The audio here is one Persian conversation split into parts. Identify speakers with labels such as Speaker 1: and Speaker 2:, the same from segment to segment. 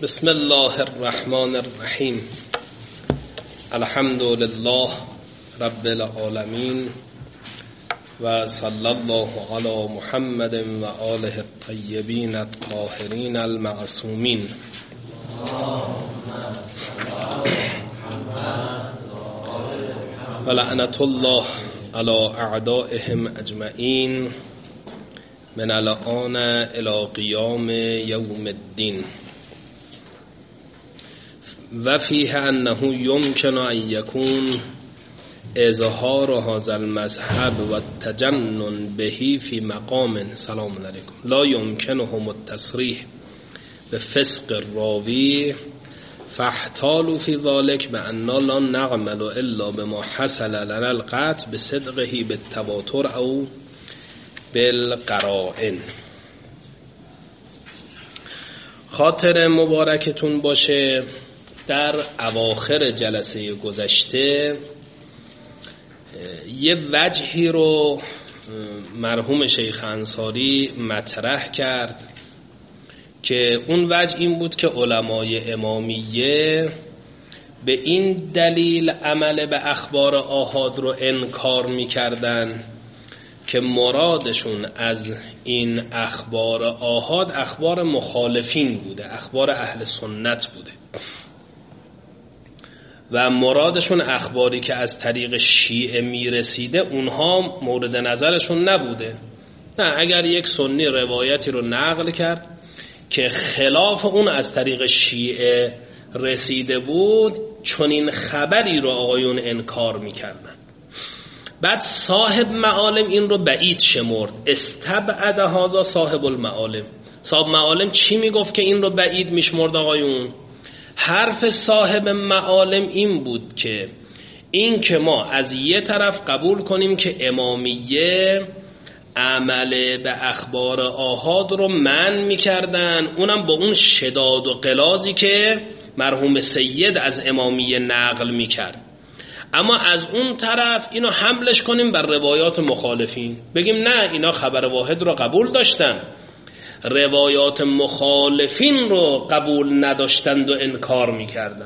Speaker 1: بسم الله الرحمن الرحیم. الحمد لله رب العالمین و صلی الله علی محمد و آله الطیبین الطاهرین المعصومین. و لعنت الله علی اعدائهم اجمعین من الآن الی قیام یوم الدین. و فیه انه یمکن ان یکون اظهار هذا المذهب و التجنن بهی فی مقام سلام علیکم لا یمکنهم التصریح بفسق الراوی فاحتالوا فی ذلک بأننا لا نعمل الا بما حصل لنا القطع بصدقه بالتواتر او بالقرائن. خاطر مبارکتون باشه، در اواخر جلسه گذشته یه وجهی رو مرحوم شیخ انصاری مطرح کرد که اون وجه این بود که علمای امامیه به این دلیل عمل به اخبار آحاد رو انکار می‌کردن که مرادشون از این اخبار آحاد اخبار مخالفین بوده، اخبار اهل سنت بوده و مرادشون اخباری که از طریق شیعه میرسیده اونها مورد نظرشون نبوده. نه، اگر یک سنی روایتی رو نقل کرد که خلاف اون از طریق شیعه رسیده بود، چون این خبری رو آقایون انکار میکردن. بعد صاحب معالم این رو بعید شمرد، استبعد هذا صاحب المعالم. صاحب معالم چی میگفت که این رو بعید میشمرد آقایون؟ حرف صاحب معالم این بود که این که ما از یه طرف قبول کنیم که امامیه عمل به اخبار آحاد رو منع میکردن، اونم با اون شداد و غلاظی که مرحوم سید از امامیه نقل میکرد، اما از اون طرف اینو حملش کنیم بر روایات مخالفین، بگیم نه اینا خبر واحد رو قبول داشتن، روایات مخالفین رو قبول نداشتند و انکار میکردن.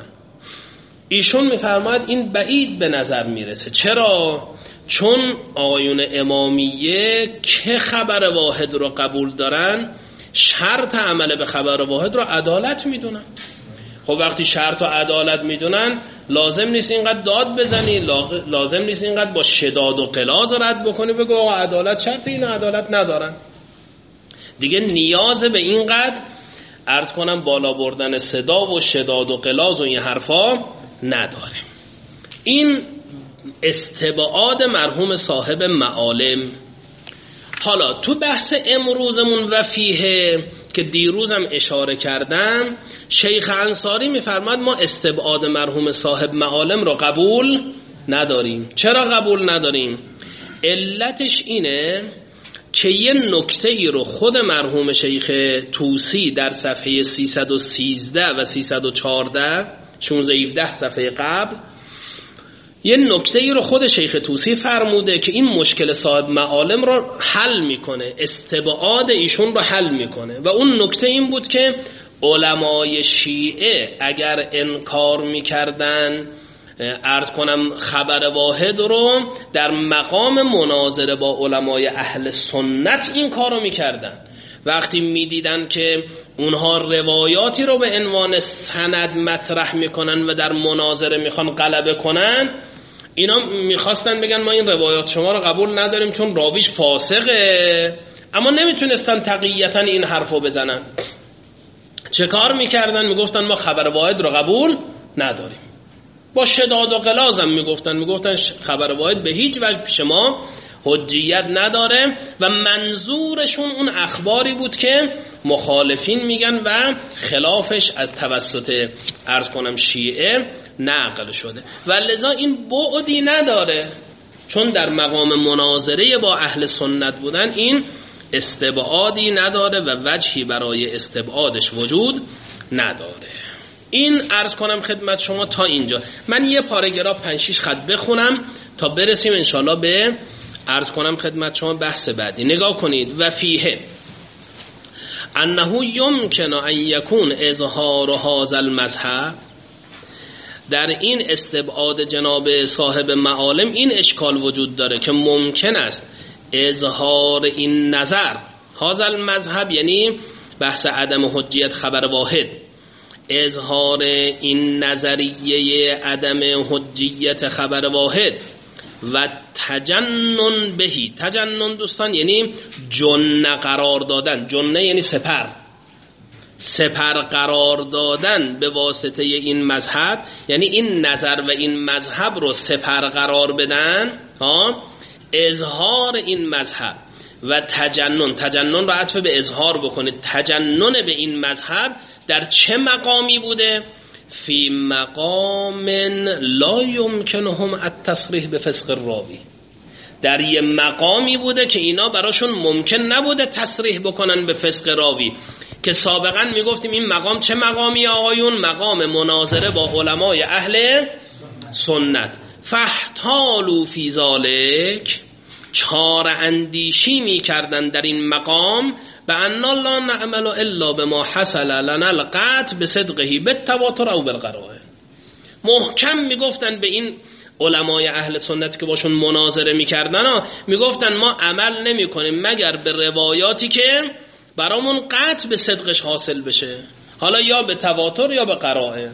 Speaker 1: ایشون میفرماید این بعید به نظر میرسه. چرا؟ چون آقایون امامیه که خبر واحد رو قبول دارن، شرط عمل به خبر واحد رو عدالت میدونن. خب وقتی شرط و عدالت میدونن، لازم نیست اینقدر داد بزنی، لازم نیست اینقدر با شداد و غلاظ رد بکنی بگو آقا عدالت شرط، این عدالت ندارن. دیگه نیاز به اینقدر عرض کنم بالا بردن صدا و شداد و غلاظ و این حرفا نداره. این استبعاد مرحوم صاحب معالم. حالا تو بحث امروزمون و فیه که دیروزم اشاره کردم، شیخ انصاری میفرماد ما استبعاد مرحوم صاحب معالم رو قبول نداریم. چرا قبول نداریم؟ علتش اینه که یه نکته ای رو خود مرحوم شیخ طوسی در صفحه 313 و 314 16-17 صفحه قبل یه نکته ای رو خود شیخ طوسی فرموده که این مشکل صاحب معالم رو حل میکنه، استبعاد ایشون رو حل میکنه، و اون نکته این بود که علمای شیعه اگر انکار میکردن عرض کنم خبر واحد رو، در مقام مناظره با علمای اهل سنت این کارو میکردن. وقتی میدیدن که اونها روایاتی رو به عنوان سند مطرح میکنن و در مناظره میخوان غلبه کنن، اینا میخواستن بگن ما این روایات شما رو قبول نداریم چون راویش فاسقه، اما نمیتونستن تقییتا این حرفو بزنن. چه کار میکردن؟ میگفتن ما خبر واحد رو قبول نداریم، با شداد و غلاظ میگفتن خبر واحد به هیچ وجه پیش ما حجیت نداره، و منظورشون اون اخباری بود که مخالفین میگن و خلافش از توسط عرض کنم شیعه نقل شده، و لذا این بعدی نداره، چون در مقام مناظره با اهل سنت بودن این استبعادی نداره و وجهی برای استبعادش وجود نداره. این عرض کنم خدمت شما تا اینجا. من یه پاراگراف 5-6 خط بخونم تا برسیم انشالله به عرض کنم خدمت شما بحث بعدی. نگاه کنید. و فیه انه یمکن ان یکون اظهار هذا المذهب، در این استبعاد جناب صاحب معالم این اشکال وجود داره که ممکن است اظهار این نظر، هذا المذهب یعنی بحث عدم حجیت خبر واحد، اظهار این نظریه عدم حجیت خبر واحد و تجنن بهی، تجنن دوستان یعنی جنه قرار دادن، جنه یعنی سپر قرار دادن به واسطه این مذهب، یعنی این نظر و این مذهب رو سپر قرار بدن، اظهار این مذهب و تجنن رو عطف به اظهار بکنید، تجنن به این مذهب در چه مقامی بوده؟ فی مقام لا یمکنهم التصریح به فسق الراوی، در یه مقامی بوده که اینا براشون ممکن نبوده تصریح بکنن به فسق راوی، که سابقا میگفتیم این مقام چه مقامی آقایون؟ مقام مناظره با علمای اهل سنت. فاحتالوا فی ذالک، چاره اندیشی میکردن در این مقام، به ان لا نعمل الا بما حصل لنا القطع بصدقه بالتواتر او بالقرائن. محکم میگفتن به این علمای اهل سنت که باشون مناظره میکردن، میگفتن ما عمل نمی کنیم مگر به روایاتی که برامون قطع به صدقش حاصل بشه، حالا یا به تواتر یا به قرائن.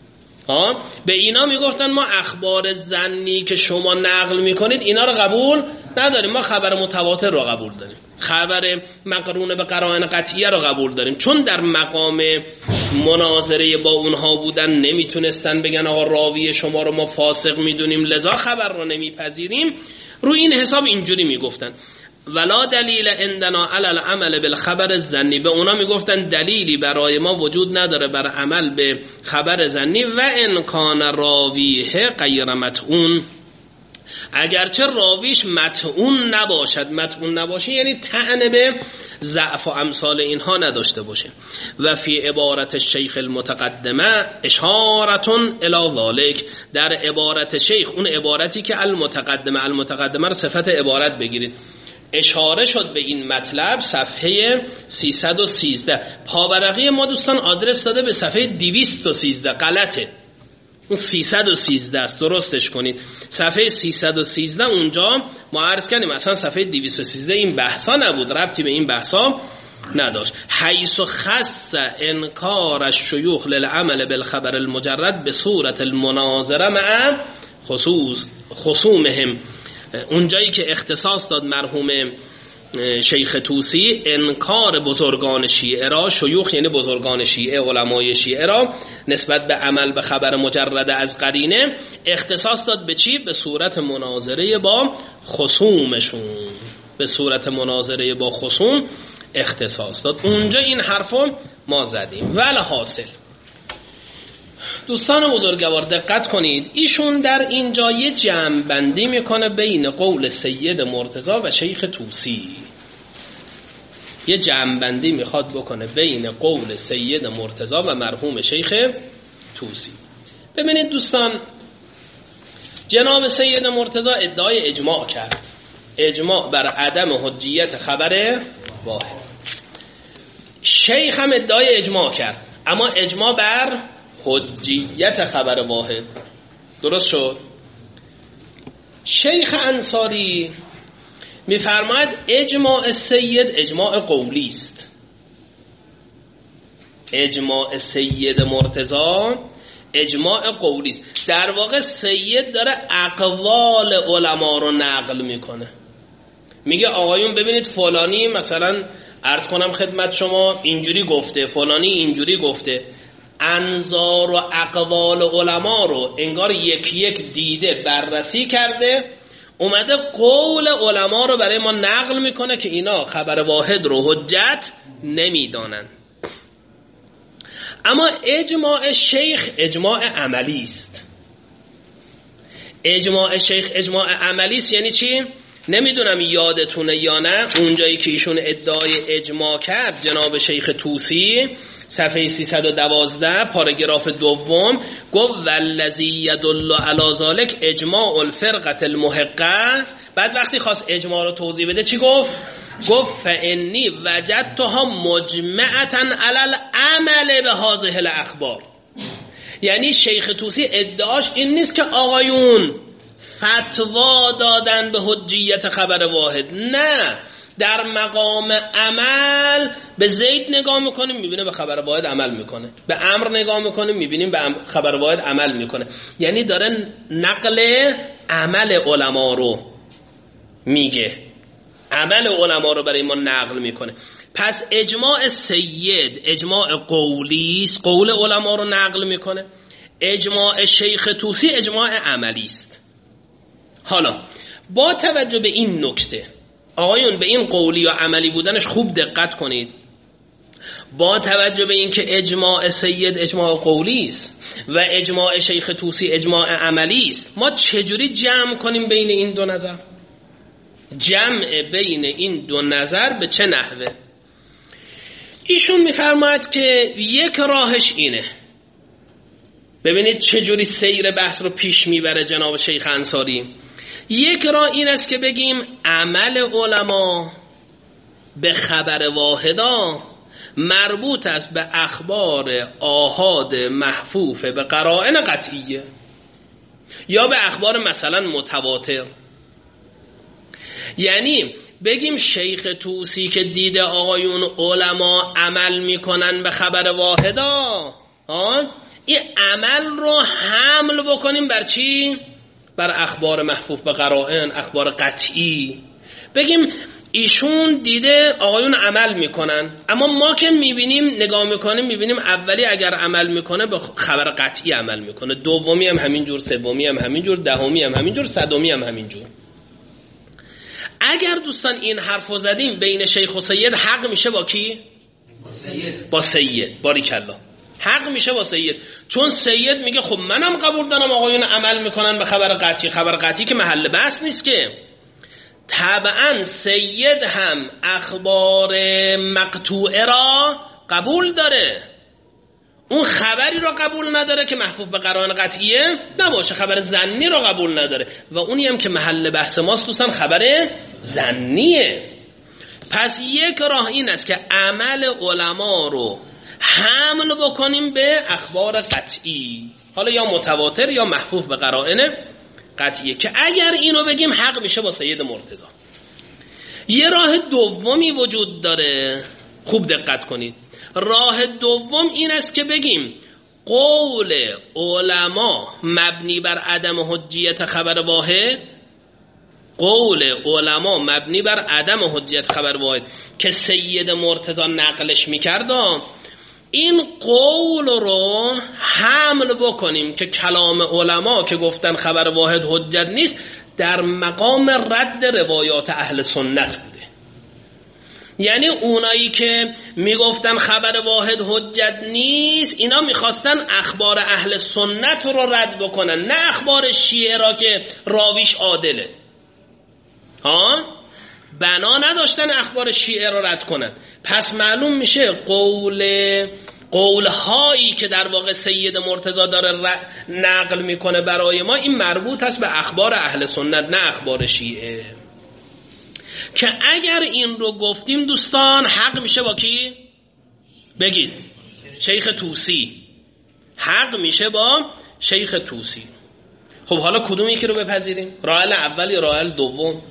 Speaker 1: به اینا میگفتن ما اخبار ظنی که شما نقل میکنید اینا رو قبول نداریم، ما خبر متواتر رو قبول داریم، خبر مقرون به قرائن قطعیه رو قبول داریم. چون در مقام مناظره با اونها بودن نمیتونستن بگن آقا راوی شما رو ما فاسق میدونیم لذا خبر رو نمیپذیریم، رو این حساب اینجوری میگفتن ولا دلیل عندنا علی العمل بالخبر الظنی، به اونا میگفتن دلیلی برای ما وجود نداره بر عمل به خبر ظنی، و ان کان راویه غیر مطعون، اگرچه راویش مطعون نباشد، مطعون نباشه یعنی طعن به ضعف و امثال اینها نداشته باشه. و فی عبارت شیخ المتقدمه اشارتون الی ذالک، در عبارت شیخ اون عبارتی که المتقدمه رو صفت عبارت بگیرید، اشاره شد به این مطلب صفحه 313. پاورقی ما دوستان آدرس داده به صفحه 213، غلطه، اون 313 است، درستش کنید. صفحه 313 اونجا ما عرض کردیم اصلا صفحه 213 این بحثا نبود، ربطی به این بحثا نداشت. حیث خص انکار الشیوخ للعمل بالخبر المجرد به صورت المناظره مع خصومهم، اونجایی که اختصاص داد مرحوم شیخ طوسی انکار بزرگان شیعه را، شیوخ یعنی بزرگان شیعه، علمای شیعه را نسبت به عمل به خبر مجرد از قرینه، اختصاص داد به چی؟ به صورت مناظره با خصومشون، به صورت مناظره با خصوم اختصاص داد. اونجا این حرفو ما زدیم. والحاصل دوستان بزرگوار دقت کنید، ایشون در اینجا یه جمع بندی میکنه بین قول سید مرتضی و شیخ طوسی، یه جمع بندی میخواد بکنه بین قول سید مرتضی و مرحوم شیخ طوسی. ببینید دوستان، جناب سید مرتضی ادعای اجماع کرد، اجماع بر عدم حجیت خبر واحد. شیخ هم ادعای اجماع کرد، اما اجماع بر حجیت خبر واحد. درست شد؟ شیخ انصاری میفرماید اجماع سید اجماع قولی است، اجماع سید مرتضی اجماع قولی است. در واقع سید داره اقوال علما رو نقل میکنه، میگه آقایون ببینید فلانی مثلا عرض کنم خدمت شما اینجوری گفته، فلانی اینجوری گفته، انظار و اقوال علما رو انگار یک یک دیده بررسی کرده، اومده قول علما رو برای ما نقل میکنه که اینا خبر واحد رو حجت نمیدانن. اما اجماع شیخ اجماع عملی است. اجماع شیخ اجماع عملی است یعنی چی؟ نمیدونم یادتونه یا نه، اونجایی که ایشون ادعای اجماع کرد جناب شیخ طوسی صفحه 312 پاراگراف دوم گفت والذی یدل علی ذلک اجماع الفرقه المحقه. بعد وقتی خواست اجماع رو توضیح بده چی گفت؟ گفت فانی وجدتها مجمعة علی العمل به هذه الاخبار. یعنی شیخ طوسی ادعاش این نیست که آقایون فتوا دادن به حجیت خبر واحد، نه، در مقام عمل به زید نگاه میکنیم میبینیم به خبر واحد عمل میکنه، به امر نگاه میکنیم میبینیم به خبر واحد عمل میکنه. یعنی داره نقل عمل علما رو میگه، عمل علما رو برای ما نقل میکنه. پس اجماع سید اجماع قولی است، قول علما رو نقل میکنه. اجماع شیخ طوسی اجماع عملی است. حالا با توجه به این نکته آقایون به این قولی یا عملی بودنش خوب دقت کنید. با توجه به این که اجماع سید اجماع قولی است و اجماع شیخ طوسی اجماع عملی است، ما چجوری جمع کنیم بین این دو نظر؟ جمع بین این دو نظر به چه نحوه؟ ایشون میفرماید که یک راهش اینه، ببینید چجوری سیر بحث رو پیش میبره جناب شیخ انصاری. یک راه این است که بگیم عمل علما به خبر واحدا مربوط است به اخبار آحاد محفوف به قرائن قطعیه یا به اخبار مثلا متواتر. یعنی بگیم شیخ طوسی که دیده آقایون علما عمل میکنن به خبر واحدا، این عمل رو حمل بکنیم بر چی؟ بر اخبار محفوف به قرائن، اخبار قطعی. بگیم ایشون دیده آقایون عمل میکنن، اما ما که میبینیم نگاه میکنیم میبینیم اولی اگر عمل میکنه به خبر قطعی عمل میکنه، دومی هم همینجور، سومی هم همینجور، دهمی هم همینجور، صدمی هم همینجور. اگر دوستان این حرفو زدیم بین شیخ و سید حق میشه با کی؟ با سید. باریکالله، حق میشه با سید. چون سید میگه خب منم قبول دارم آقایون عمل میکنن به خبر قطعی. خبر قطعی که محل بحث نیست که. طبعا سید هم اخبار مقطوعه را قبول داره، اون خبری را قبول نداره که محفوظ به قرائن قطعیه نباشه، خبر ظنی را قبول نداره و اونی هم که محل بحث ماست دوستان خبر ظنیه. پس یک راه این است که عمل علما رو حمل بکنیم به اخبار قطعی، حالا یا متواتر یا محفوظ به قرائن قطعیه، که اگر اینو بگیم حق میشه با سید مرتضی. یه راه دومی وجود داره، خوب دقت کنید. راه دوم این است که بگیم قول علما مبنی بر عدم حجیت خبر واحد، قول علما مبنی بر عدم حجیت خبر واحد که سید مرتضی نقلش میکرد، این قول رو حمل بکنیم که کلام علما که گفتن خبر واحد حجت نیست در مقام رد روایات اهل سنت بوده. یعنی اونایی که میگفتن خبر واحد حجت نیست، اینا میخواستن اخبار اهل سنت رو رد بکنن، نه اخبار شیعه را که راویش عادله. بنا نداشتن اخبار شیعه رو رد کنن. پس معلوم میشه قولهایی که در واقع سید مرتضی داره نقل میکنه برای ما، این مربوط است به اخبار اهل سنت نه اخبار شیعه. که اگر این رو گفتیم دوستان حق میشه با کی؟ بگید شیخ طوسی. حق میشه با شیخ طوسی. خب حالا کدوم یکی رو بپذیریم؟ راه اول یا راه دوم؟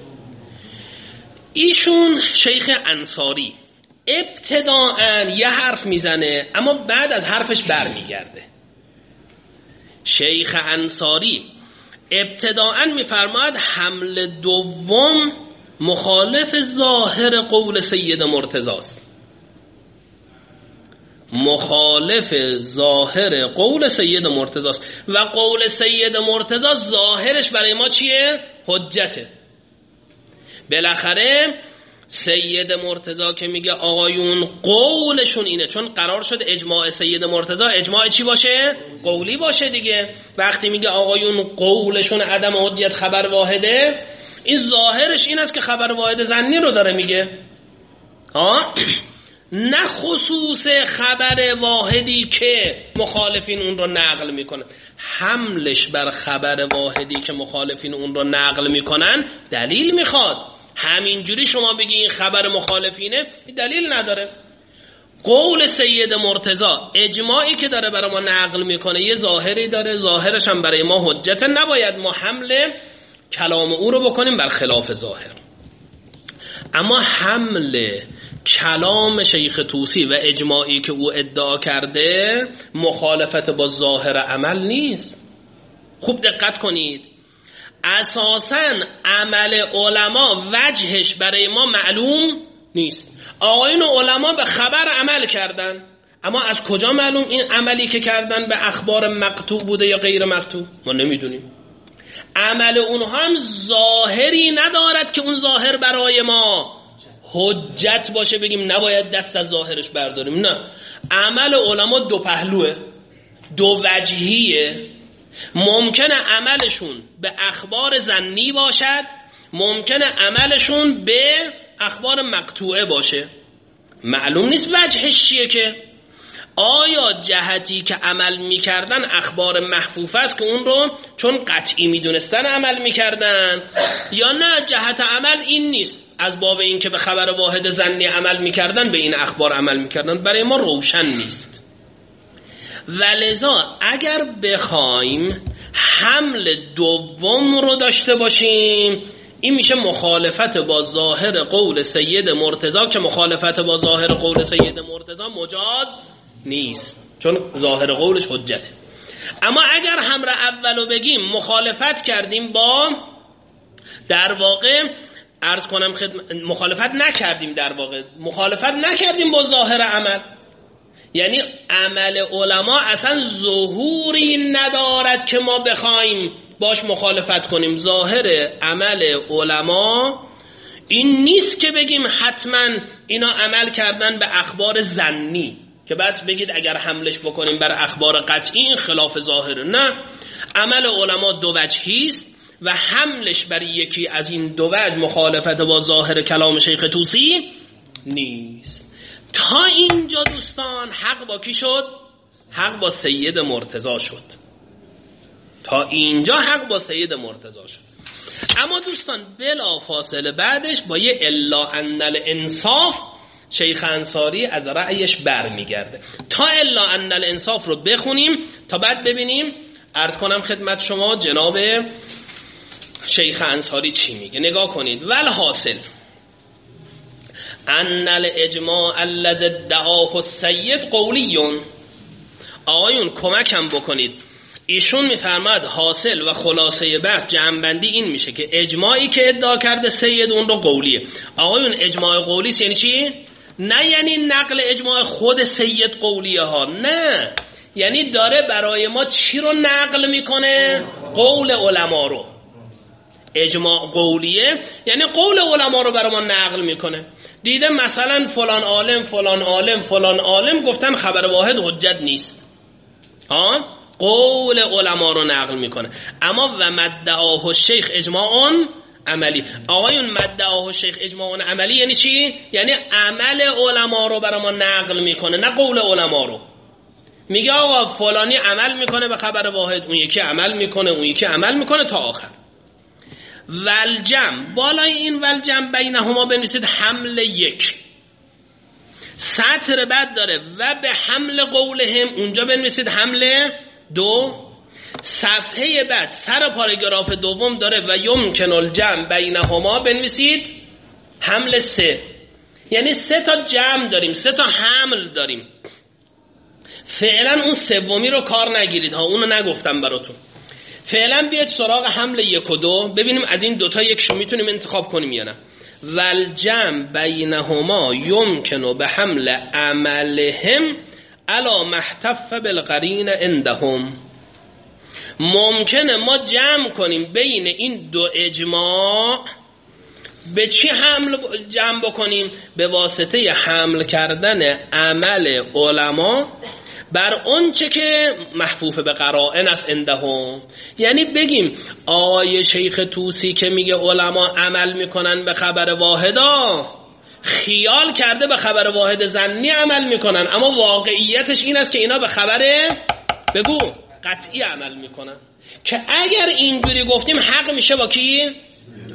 Speaker 1: ایشون شیخ انصاری ابتداءً یه حرف میزنه اما بعد از حرفش برمیگرده. شیخ انصاری ابتداءً میفرماید حمل دوم مخالف ظاهر قول سید مرتضی است. مخالف ظاهر قول سید مرتضی است و قول سید مرتضی ظاهرش برای ما چیه؟ حجته. بالاخره سید مرتضی که میگه آقایون قولشون اینه، چون قرار شد اجماع سید مرتضی اجماع چی باشه؟ قولی باشه دیگه. وقتی میگه آقایون قولشون عدم حجیت خبر واحده، این ظاهرش این است که خبر واحد ظنی رو داره میگه، نه خصوص خبر واحدی که مخالفین اون رو نقل میکنن. حملش بر خبر واحدی که مخالفین اون رو نقل میکنن دلیل میخواد. همینجوری شما بگی این خبر مخالفینه دلیل نداره. قول سید مرتضی اجماعی که داره برای ما نقل میکنه یه ظاهری داره، ظاهرش هم برای ما حجته، نباید ما حمل کلام او رو بکنیم بر خلاف ظاهر. اما حمل کلام شیخ طوسی و اجماعی که او ادعا کرده مخالفت با ظاهر عمل نیست. خوب دقت کنید، اساساً عمل علما وجهش برای ما معلوم نیست. آقایون علما به خبر عمل کردن، اما از کجا معلوم این عملی که کردن به اخبار مقطوع بوده یا غیر مقطوع؟ ما نمیدونیم. عمل اونها هم ظاهری ندارد که اون ظاهر برای ما حجت باشه بگیم نباید دست از ظاهرش برداریم. نه، عمل علما دو پهلوه، دو وجهیه. ممکنه عملشون به اخبار ظنی باشد، ممکنه عملشون به اخبار مقطوعه باشه. معلوم نیست وجهش چیه که آیا جهتی که عمل میکردن اخبار محفوظ است که اون رو چون قطعی میدونستن عمل میکردن، یا نه جهت عمل این نیست، از باب این که به خبر واحد ظنی عمل میکردن به این اخبار عمل میکردن. برای ما روشن نیست. ولذا اگر بخوایم حمل دوم رو داشته باشیم این میشه مخالفت با ظاهر قول سید مرتضی، که مخالفت با ظاهر قول سید مرتضی مجاز نیست چون ظاهر قولش حجته. اما اگر همراه اولو بگیم مخالفت کردیم با، در واقع عرض کنم مخالفت نکردیم، در واقع مخالفت نکردیم با ظاهر عمل، یعنی عمل علما اصلا ظهوری ندارد که ما بخوایم باش مخالفت کنیم. ظاهر عمل علما این نیست که بگیم حتما اینا عمل کردن به اخبار ظنی که بعد بگید اگر حملش بکنیم بر اخبار قطعی این خلاف ظاهره. نه، عمل علما دو وجهی است و حملش بر یکی از این دو وجه مخالفت با ظاهر کلام شیخ طوسی نیست. تا اینجا دوستان حق با کی شد؟ حق با سید مرتضی شد. تا اینجا حق با سید مرتضی شد. اما دوستان بلا فاصله بعدش با یه الا ان الانصاف شیخ انصاری از رأیش برمیگرده. تا الا ان الانصاف رو بخونیم تا بعد ببینیم عرض کنم خدمت شما جناب شیخ انصاری چی میگه. نگاه کنید. والحاصل ان الاجماع الذی ادعاه السید قولیون. آقایون کمکم بکنید، ایشون میفرماد حاصل و خلاصه بحث جمع‌بندی این میشه که اجماعی که ادعا کرده سید اون رو قولیه. آقایون اجماع قولی یعنی چی؟ نه یعنی نقل اجماع خود سید قولیه ها، نه، یعنی داره برای ما چی رو نقل میکنه؟ قول علما رو. اجماع قولیه یعنی قول علما رو برای ما نقل میکنه. دیده مثلا فلان عالم فلان عالم فلان عالم گفتن خبر واحد حجت نیست، قول علما رو نقل میکنه. اما و مدعاه الشیخ اجماع عملی. آقایون مدعاه الشیخ اجماع عملی یعنی چی؟ یعنی عمل علما رو برای ما نقل میکنه، نه قول علما رو. میگه آقا فلانی عمل میکنه به خبر واحد، اون یکی عمل میکنه، اون یکی عمل میکنه تا آخر. والجمع، بالای این والجمع بینهما بنویسید حمل یک. سطر بعد داره و به حمل قولهم، اونجا بنویسید حمل دو. صفحه بعد سر پاراگراف دوم داره و یمکن الجمع بینهما، بنویسید حمل سه. یعنی سه تا جمع داریم، سه تا حمل داریم. فعلا اون سومی رو کار نگیرید ها، اونو نگفتم براتون. فعلا بیاید سراغ حمل یک و دو، ببینیم از این دوتا یکشو میتونیم انتخاب کنیم یا نه. والجمع بینهما یمکن به حمل عملهم علی محتف بالقرین عندهم. ممکنه ما جمع کنیم بین این دو اجماع. به چی حمل جمع بکنیم؟ به واسطه حمل کردن عمل علما بر اون چه که محفوف به قرائن است عندهم. یعنی بگیم آیه شیخ طوسی که میگه علما عمل میکنن به خبر واحدا، خیال کرده به خبر واحد ظنی عمل میکنن، اما واقعیتش این است که اینا به خبر بگو قطعی عمل میکنن. که اگر اینجوری گفتیم حق میشه با کی؟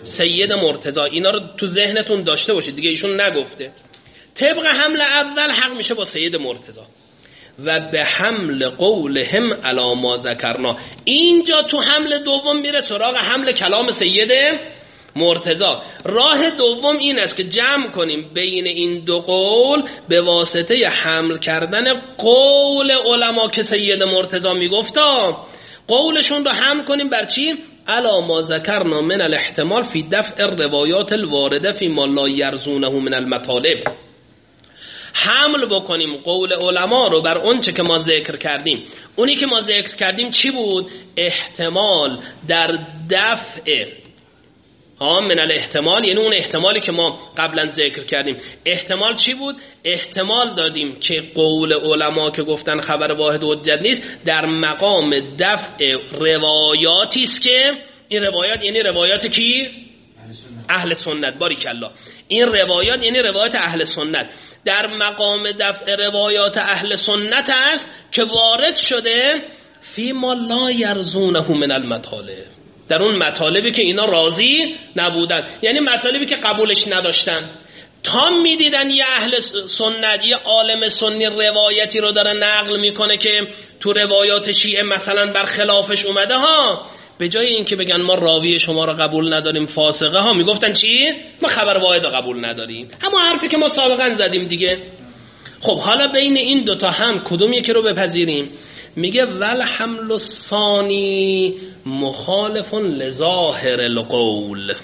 Speaker 1: سید مرتضی. اینا رو تو ذهنتون داشته باشید دیگه، ایشون نگفته. طبق حمل اول حق میشه با سید مرتضی و به حمل قولهم علی ما ذکرنا. اینجا تو حمل دوم میره سراغ حمل کلام سید مرتضی. راه دوم این است که جمع کنیم بین این دو قول به واسطه حمل کردن قول علما که سید مرتضی میگفتا، قولشون رو حمل کنیم بر چی؟ علا ما ذکرنا من الاحتمال فی دفع الروایات الوارده فی ما لا یرزونه من المطالب. حمل بکنیم قول علما رو بر اون چه که ما ذکر کردیم. اونی که ما ذکر کردیم چی بود؟ احتمال در دفع من الاحتمال، یعنی اون احتمالی که ما قبلا ذکر کردیم. احتمال چی بود؟ احتمال دادیم که قول علما که گفتن خبر واحد حجت نیست در مقام دفع روایاتی است که این روایات یعنی روایات کی؟ اهل سنت. باریکالله. این روایات یعنی روایات اهل سنت در مقام دفع روایات اهل سنت است که وارد شده فی ما لا یرزونه من المطالب، در اون مطالبی که اینا راضی نبودن، یعنی مطالبی که قبولش نداشتن. تا میدیدن یه اهل سنت، یه عالم سنی روایتی رو داره نقل میکنه که تو روایات شیعه مثلا بر خلافش اومده ها، به جای اینکه بگن ما راوی شما رو قبول نداریم فاسقه ها، میگفتن چی؟ ما خبر واحد رو قبول نداریم. اما حرفی که ما سابقا زدیم دیگه. خب حالا بین این دوتا هم کدوم یکی رو بپذیریم؟ میگه ول حمل الثانی مخالف لظاهر القول.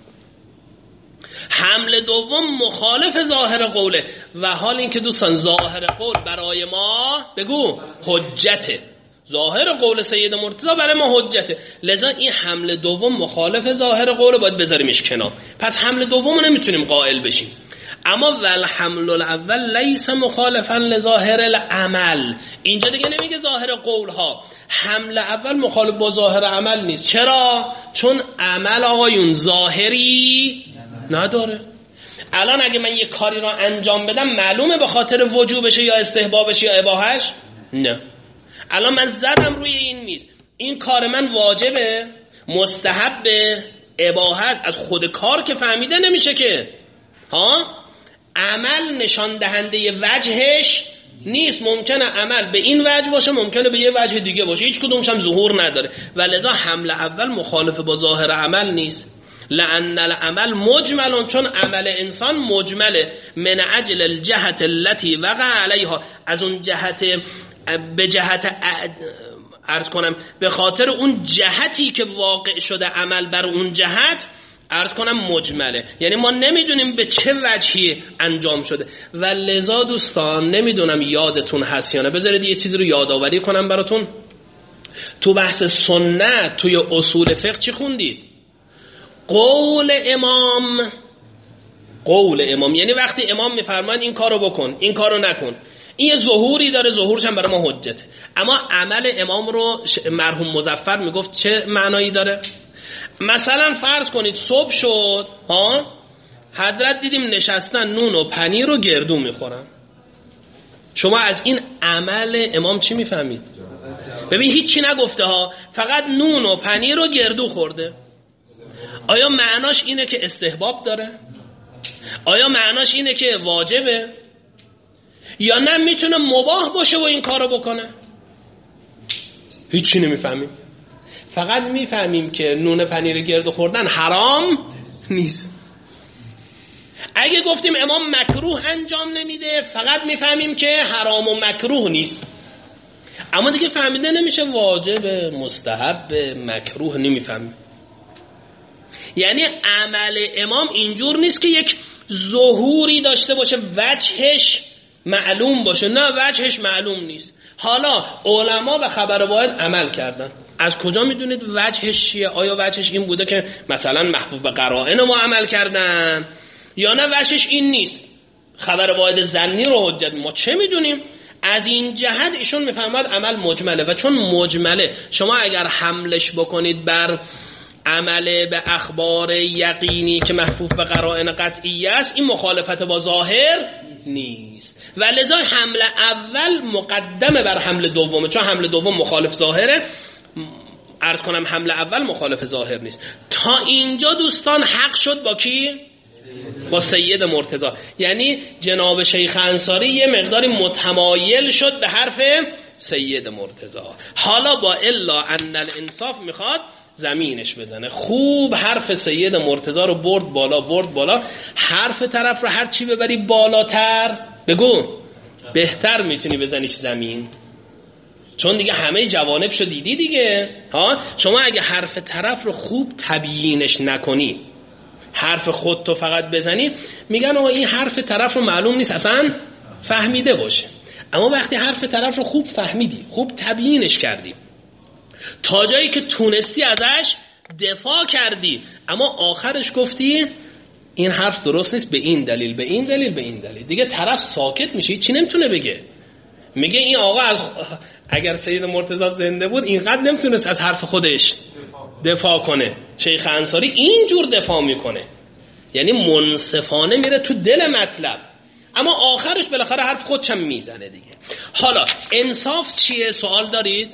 Speaker 1: حمل دوم مخالف ظاهر قوله و حال این که دوستان ظاهر قول برای ما بگو حجته، ظاهر قول سید مرتضی برای ما حجته، لذا این حمل دوم مخالف ظاهر قول باید بذاریمش کنار. پس حمل دوم رو نمیتونیم قائل بشیم. اما ول حمل الاول لیس مخالفا لظاهر العمل. اینجا دیگه نمیگه ظاهر قول ها، حمل اول مخالف با ظاهر عمل نیست. چرا؟ چون عمل آقایون ظاهری نداره. الان اگه من یه کاری را انجام بدم معلومه به خاطر وجوبشه یا استحبابشه یا اباحش؟ نه. الان من زدم روی این میز، این کار من واجبه، مستحبه، اباحت، از خود کار که فهمیده نمیشه که ها. عمل نشان دهنده وجهش نیست. ممکنه عمل به این وجه باشه، ممکنه به یه وجه دیگه باشه، هیچ کدومش هم ظهور نداره و لذا حمل اول مخالف با ظاهر عمل نیست. لأن العمل مجمل، چون عمل انسان مجمله، من اجل الجهت التي وقع علیها، از اون جهت به جهت عرض کنم به خاطر اون جهتی که واقع شده عمل بر اون جهت عرض کنم مجمله، یعنی ما نمیدونیم به چه وجهی انجام شده. و لذا دوستان نمیدونم یادتون هست یا نه، بذارید یه چیزی رو یادآوری کنم براتون. تو بحث سنت توی اصول فقه چی خوندید؟ قول امام یعنی وقتی امام میفرماید این کارو بکن این کارو نکن، این یه ظهوری داره، ظهورش هم برای ما حجته. اما عمل امام رو مرحوم مظفر میگفت چه معنایی داره؟ مثلا فرض کنید صبح شد حضرت دیدیم نشستن نون و پنیر و گردو میخورن. شما از این عمل امام چی میفهمید؟ ببین هیچی نگفته ها، فقط نون و پنیر و گردو خورده. آیا معناش اینه که استحباب داره؟ آیا معناش اینه که واجبه؟ یا نه میتونه مباح باشه و این کارو بکنه؟ هیچی نمیفهمیم. فقط میفهمیم که نون پنیر گردو خوردن حرام نیست. اگه گفتیم امام مکروه انجام نمیده، فقط میفهمیم که حرام و مکروه نیست. اما دیگه فهمیده نمیشه واجب، مستحب، مکروه نمیفهمیم. یعنی عمل امام اینجور نیست که یک ظهوری داشته باشه وجهش معلوم باشه، نه وجهش معلوم نیست. حالا علما به خبر واحد عمل کردن، از کجا میدونید وجهش چیه؟ آیا وجهش این بوده که مثلا محفوظ به قرائن ما عمل کردن، یا نه وجهش این نیست، خبر واحد ظنی رو حجت؟ ما چه میدونیم؟ از این جهت ایشون میفهمد عمل مجمله و چون مجمله شما اگر حملش بکنید بر عمل به اخبار یقینی که محفوظ به قرائن قطعی است، این مخالفت با ظاهر نیست و لذا حمل اول مقدمه بر حمل دومه، چون حمل دوم مخالف ظاهره. عرض کنم حمل اول مخالف ظاهر نیست. تا اینجا دوستان حق شد با کی؟ با سید مرتضی. یعنی جناب شیخ انصاری یه مقداری متمایل شد به حرف سید مرتضی. حالا با الا ان الانصاف میخواد زمینش بزنه. خوب حرف سید مرتضی رو برد بالا. حرف طرف رو هر چی ببری بالاتر بگو بهتر میتونی بزنیش زمین، چون دیگه همه جوانبشو دیدی دیگه. شما اگه حرف طرف رو خوب تبیینش نکنی، حرف خودتو فقط بزنی، میگن آقا این حرف طرف رو معلوم نیست اصلا فهمیده باشه. اما وقتی حرف طرف رو خوب فهمیدی، خوب تبیینش کردی، تا جایی که تونستی ازش دفاع کردی، اما آخرش گفتی این حرف درست نیست به این دلیل، به این دلیل، به این دلیل، دیگه طرف ساکت میشه، چی نمیتونه بگه. میگه این آقا اگر سید مرتضی زنده بود اینقدر نمیتونست از حرف خودش دفاع کنه. شیخ انصاری اینجور دفاع میکنه، یعنی منصفانه میره تو دل مطلب، اما آخرش بالاخره حرف خودشم میزنه دیگه. حالا انصاف چیه؟ سوال دارید؟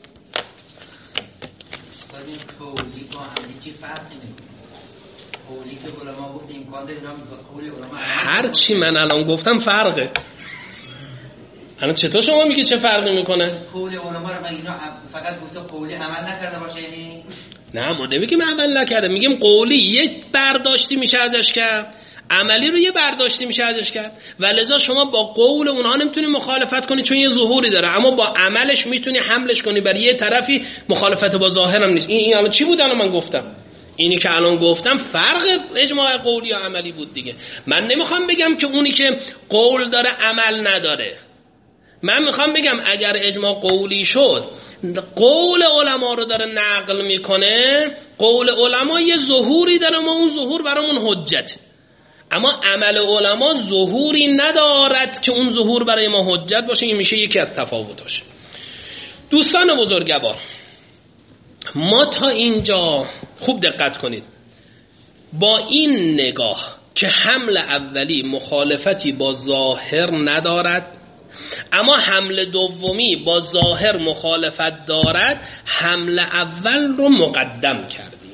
Speaker 2: قولی با عملی چی فرقی میکنه؟ قولی که علما گفت امکان داره، قولی علما
Speaker 1: هر چی من الان گفتم فرقه. الان چطور شما میگی چه فرقی میکنه؟
Speaker 2: قول علما رو اینا فقط گفته قولی عمل نکرده باشه یعنی؟
Speaker 1: نه ما نمیگیم عمل نکرده، میگیم قولی یه برداشتی میشه ازش کرد، عملی رو یه برداشتی میشه ازش کرد، و لذا شما با قول اونها نمیتونی مخالفت کنی چون یه ظهوری داره، اما با عملش میتونی حملش کنی بر یه طرفی، مخالفت با ظاهرم نیست. این الان چی بود الان من گفتم؟ اینی که الان گفتم فرق اجماع قولی و عملی بود دیگه. من نمیخوام بگم که اونی که قول داره عمل نداره، من میخوام بگم اگر اجماع قولی شد، قول علما رو داره نقل میکنه، قول علما یه ظهوری داره، ما اون ظهور برامون حجته، اما عمل علما ظهوری ندارد که اون ظهور برای ما حجت باشه. این میشه یکی از تفاوتاش. دوستان بزرگوار، ما تا اینجا خوب دقت کنید، با این نگاه که حمل اولی مخالفتی با ظاهر ندارد، اما حمل دومی با ظاهر مخالفت دارد، حمل اول رو مقدم کردیم.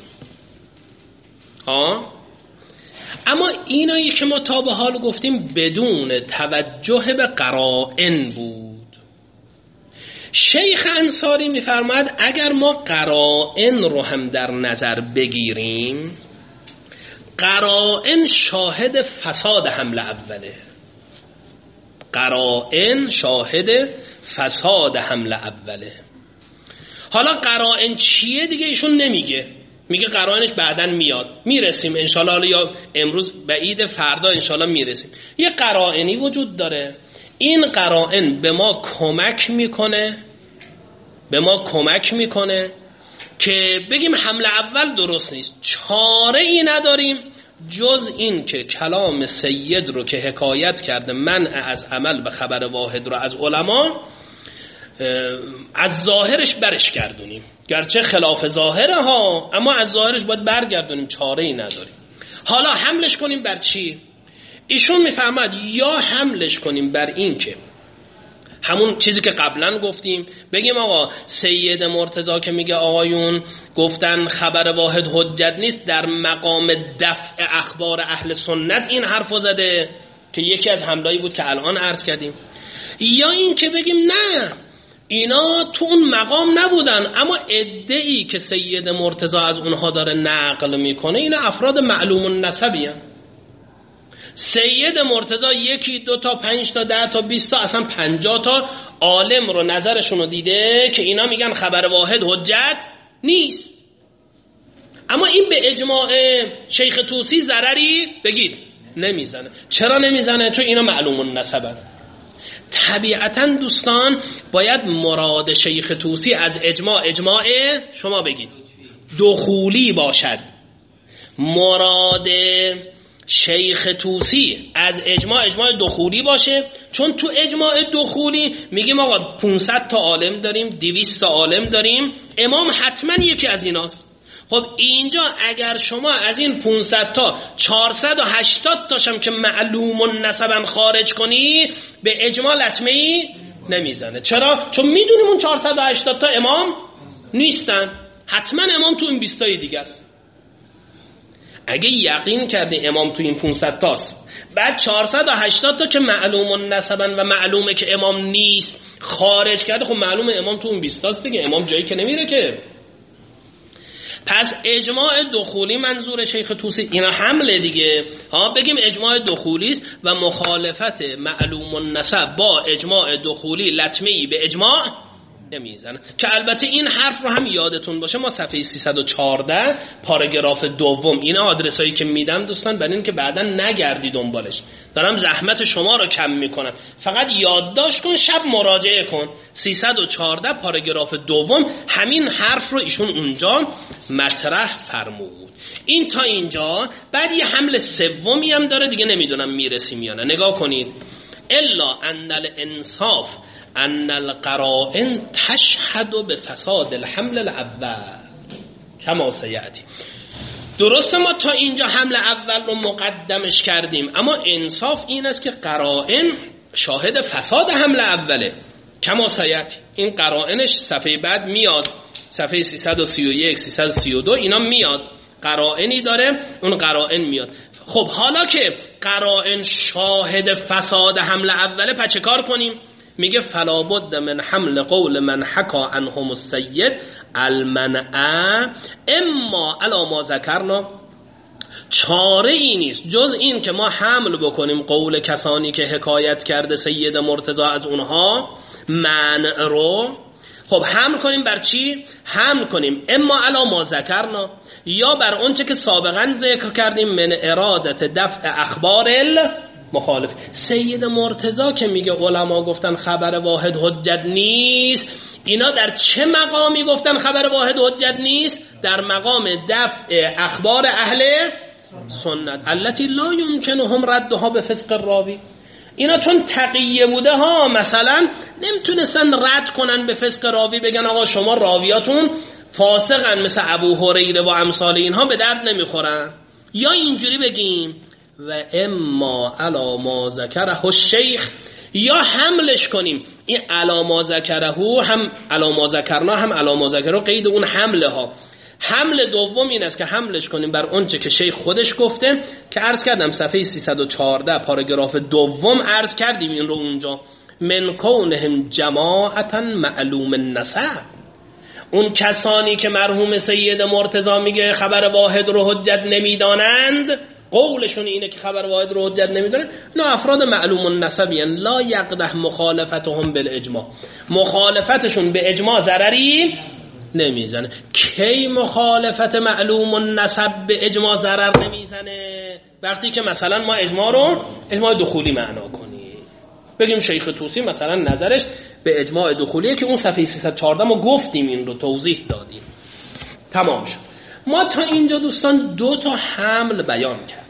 Speaker 1: اما اینایی که ما تا به حال گفتیم بدون توجه به قرائن بود. شیخ انصاری میفرماد اگر ما قرائن رو هم در نظر بگیریم، قرائن شاهد فساد حمل اوله. قرائن شاهد فساد حمل اوله. حالا قرائن چیه دیگه ایشون نمیگه، میگه قرائنش بعداً میاد، میرسیم انشالله، یا امروز بعید، فردا انشالله میرسیم. یه قرائنی وجود داره، این قرائن به ما کمک میکنه که بگیم حمل اول درست نیست. چاره ای نداریم جز این که کلام سید رو که حکایت کرده منع از عمل به خبر واحد رو از علما از ظاهرش برش گردونیم، گرچه خلاف ظاهره ها، اما از ظاهرش باید برگردونیم، چاره ای نداریم. حالا حملش کنیم بر چی؟ ایشون میفهمد یا حملش کنیم بر این که همون چیزی که قبلا گفتیم، بگیم آقا سید مرتضی که میگه آقایون گفتن خبر واحد حجت نیست، در مقام دفع اخبار اهل سنت این حرفو زده، که یکی از حملایی بود که الان عرض کردیم. یا این که بگیم نه اینا تو اون مقام نبودن، اما ادعی که سید مرتضی از اونها داره نقل میکنه اینا افراد معلوم النسبی هستند. سید مرتضی 1 2 تا 5 تا 10 تا 20 تا اصلا 50 تا عالم رو نظرشون رو دیده که اینا میگن خبر واحد حجت نیست، اما این به اجماع شیخ طوسی ضرری بگید نمیزنه. چرا نمیزنه؟ چون اینا معلوم النسبن. طبیعتا دوستان باید مراد شیخ طوسی از اجماع شما بگید دخولی باشد. مراد شیخ طوسی از اجماع دخولی باشه، چون تو اجماع دخولی میگیم آقا 500 تا عالم داریم، 200 تا عالم داریم، امام حتما یکی از ایناست. خب اینجا اگر شما از این 500 تا 480 تاشم که معلوم النسبن خارج کنی، به اجماع لطمه‌ای نمیزنه. چرا؟ چون میدونیم اون 480 تا امام نیستن. حتما امام تو این 20 تای دیگه است. اگه یقین کردی امام تو این 500 تاست، بعد 480 تا که معلوم نسبن و معلومه که امام نیست خارج کرده، خب معلومه امام تو اون 20 تاست دیگه، امام جایی که نمیره که. پس اجماع دخولی منظور شیخ طوسی اینا حمله دیگه بگیم اجماع دخولی است و مخالفت معلوم النسب با اجماع دخولی لطمه‌ای به اجماع نمیزنه. که البته این حرف رو هم یادتون باشه، ما صفحه 314 پاراگراف دوم، این آدرسایی که میدم دوستان برای این که بعدا نگردی دنبالش، دارم زحمت شما رو کم میکنم، فقط یادداشت کن، شب مراجعه کن. 314 پاراگراف دوم همین حرف رو ایشون اونجا مطرح فرمود. این تا اینجا. بعد یه حمل سومی هم داره دیگه، نمیدونم میرسیم یا نه. نگاه کنید. الا ان الانصاف ان القرائن تشهد بفساد الحمل الاول کما سیأتی. درسته ما تا اینجا حمل اول رو مقدمش کردیم، اما انصاف این است که قرائن شاهد فساد حمل اوله کما سیأتی. این قرائنش صفحه بعد میاد، صفحه 331 332 اینا میاد، قرائنی داره، اون قرائن میاد. خب حالا که قرائن شاهد فساد حمل اوله، پس چه کار کنیم؟ میگه فلا بد من حمل قول من حکا عنهم السید المنع اما علی ما ذکرنا. چاره ای نیست جز این که ما حمل بکنیم قول کسانی که حکایت کرده سید مرتضی از اونها منع رو. خب حمل کنیم بر چی؟ حمل کنیم اما علی ما ذکرنا، یا بر اونچه که سابقا ذکر کردیم من ارادت دفع اخبار مخالف. سید مرتضی که میگه علما گفتن خبر واحد حجت نیست، اینا در چه مقامی گفتن خبر واحد حجت نیست؟ در مقام دفع اخبار اهل سنت التي لا يمكنهم ردها به فسق الراوی. اینا چون تقیه بوده ها، مثلا نمیتونستن رد کنن به فسق راوی، بگن آقا شما راویاتون فاسقن مثل ابو هریره و امثال اینها، به درد نمیخورن. یا اینجوری بگیم و اما علی ما ذکره الشیخ، یا حملش کنیم این علی ما ذکره هم علی ما ذکرنا هم علی ما ذکره قید اون حمله ها. حمل دوم این است که حملش کنیم بر اونچه که شیخ خودش گفته، که عرض کردم صفحه 314 پاراگراف دوم عرض کردیم این رو اونجا، من کونهم جماعتا معلوم النسب. اون کسانی که مرحوم سید مرتضی میگه خبر واحد رو حجت نمیدانند، قولشون اینه که خبر واحد رو حجت نمیدونن، نه افراد معلوم النسبی ان لا یقدح مخالفتهم بالاجماع، مخالفتشون به اجماع ضرری نمیزنه. کی مخالفت معلوم النسب به اجماع ضرر نمیزنه؟ وقتی که مثلا ما اجماع رو اجماع دخولی معنا کنیم، بگیم شیخ طوسی مثلا نظرش به اجماع دخولیه، که اون صفحه 314 ما گفتیم، این رو توضیح دادیم. تمام شد. ما تا اینجا دوستان 2 تا حمل بیان کردیم.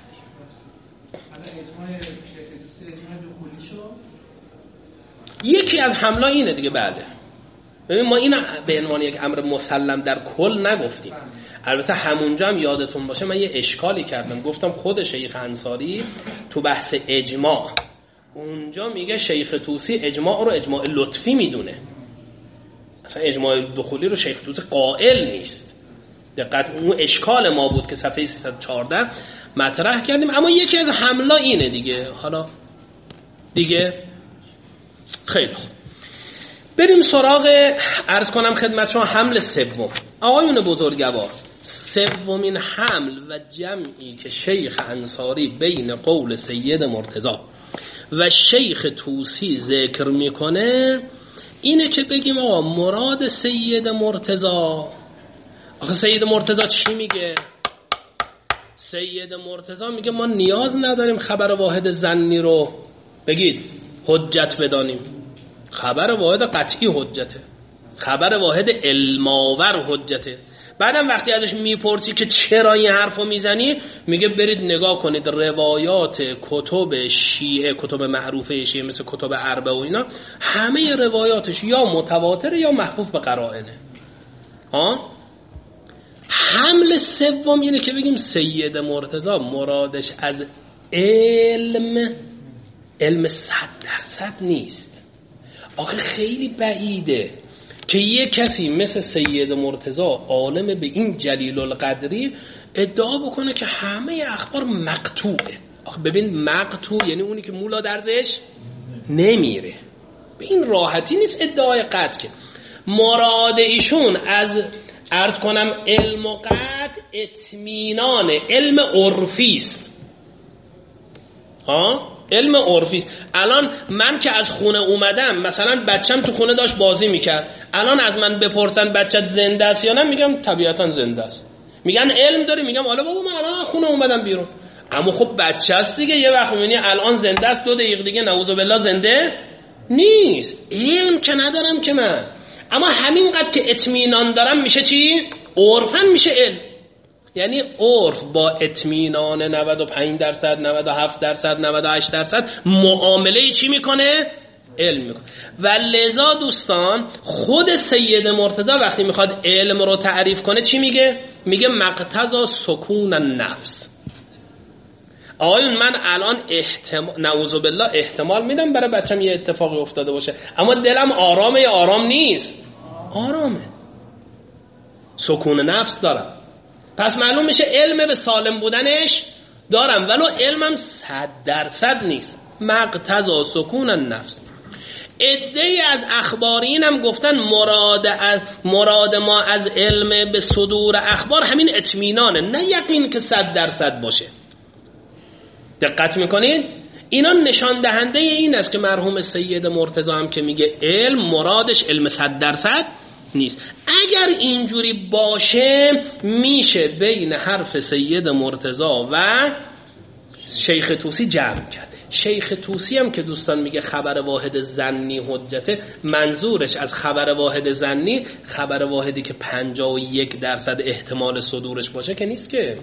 Speaker 1: یکی از حملا اینه دیگه. بله ببین ما این به عنوان یک امر مسلم در کل نگفتیم. البته همونجا هم یادتون باشه من یه اشکالی کردم، گفتم خود شیخ انصاری تو بحث اجماع اونجا میگه شیخ طوسی اجماع رو اجماع لطفی میدونه، اصلا اجماع دخولی رو شیخ طوسی قائل نیست. دقت، اون اشکال ما بود که صفحه 314 مطرح کردیم. اما یکی از حملا اینه دیگه. حالا دیگه خیلی خوب، بریم سراغ عرض کنم خدمت شما حمل سوم. آقایون بزرگوار، سومین حمل و جمعی که شیخ انصاری بین قول سید مرتضی و شیخ طوسی ذکر میکنه اینه که بگیم آقا مراد سید مرتضی، آخه سید مرتضی چی میگه؟ سید مرتضی میگه ما نیاز نداریم خبر واحد ظنی رو بگید حجت بدانیم، خبر واحد قطعی حجته، خبر واحد علماور حجته. بعدم وقتی ازش میپرسی که چرا این حرفو میزنی، میگه برید نگاه کنید روایات کتب شیعه، کتب معروفه شیعه مثل کتب اربعه و اینا، همه روایاتش یا متواتره یا محفوظ به قرائنه. حمل سوم اینه که بگیم سید مرتضی مرادش از علم 100% نیست. آخه خیلی بعیده که یک کسی مثل سید مرتضی عالم به این جلیل القدری ادعا بکنه که همه اخبار مقطوعه. آخه ببین مقطوع یعنی اونی که مولا درزش نمیره. به این راحتی نیست ادعای قطع. که مراد ایشون از عرض کنم علم و قطع اطمینان علم عرفی است. علم عرفی است. الان من که از خونه اومدم، مثلا بچم تو خونه داشت بازی میکرد، الان از من بپرسن بچت زنده است یا نه، میگم طبیعتا زنده است. میگن علم داری، میگم حالا بابا من الان خونه اومدم بیرون. اما خب بچه است دیگه، یه وقت میبینی الان زنده است، 2 دقیقه دیگه نعوذ بالله زنده نیست. علم که ندارم که من، اما همینقدر که اطمینان دارم میشه چی؟ عرفاً میشه علم. یعنی عرف با اطمینان 95%، 97%، 98% معامله چی میکنه؟ علم میکنه. و لذا دوستان خود سید مرتضی وقتی میخواد علم رو تعریف کنه چی میگه؟ میگه مقتضی سکون النفس. آقایون من الان نعوذ بالله احتمال میدم برای بچم یه اتفاقی افتاده باشه، اما دلم آرامه یا آرام نیست؟ آرامه، سکون نفس دارم. پس معلوم میشه علم به سالم بودنش دارم، ولو علمم 100% نیست. مقتضی سکون النفس. عده‌ای از اخبارین هم گفتن مراد ما از علم به صدور اخبار همین اطمینانه، نه یقین که 100% باشه. دقت میکنید؟ اینا نشان دهنده این است که مرحوم سید مرتضی هم که میگه علم مرادش علم 100% نیست. اگر اینجوری باشه میشه بین حرف سید مرتضی و شیخ طوسی جمع کرد. شیخ طوسی هم که دوستان میگه خبر واحد ظنی حجته، منظورش از خبر واحد ظنی خبر واحدی که 51% احتمال صدورش باشه که نیست که.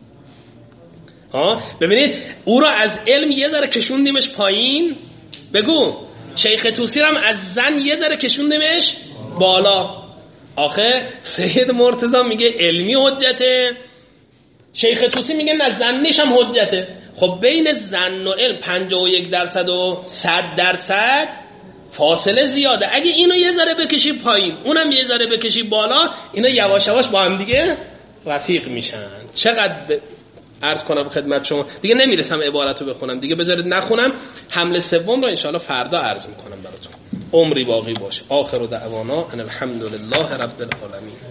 Speaker 1: ببینید او را از علم یه ذره کشوندیمش پایین، بگو شیخ طوسی هم از ظن یه ذره کشوندیمش بالا. آخه سید مرتضی میگه علمی حجته، شیخ طوسی میگه نه ظنیش هم حجته. خب بین ظن و علم 51% و 100% فاصله زیاده. اگه اینو یه ذره بکشی پایین اونم یه ذره بکشی بالا، اینا یواش یواش با هم دیگه رفیق میشن. چقدر عرض کنم خدمت شما، دیگه نمیرسم عبارتو بخونم دیگه، بذارید نخونم. حمله سوم رو انشاءالله فردا عرض میکنم براتون، عمری باقی باشه. آخر دعوانا ان الحمدلله رب العالمین.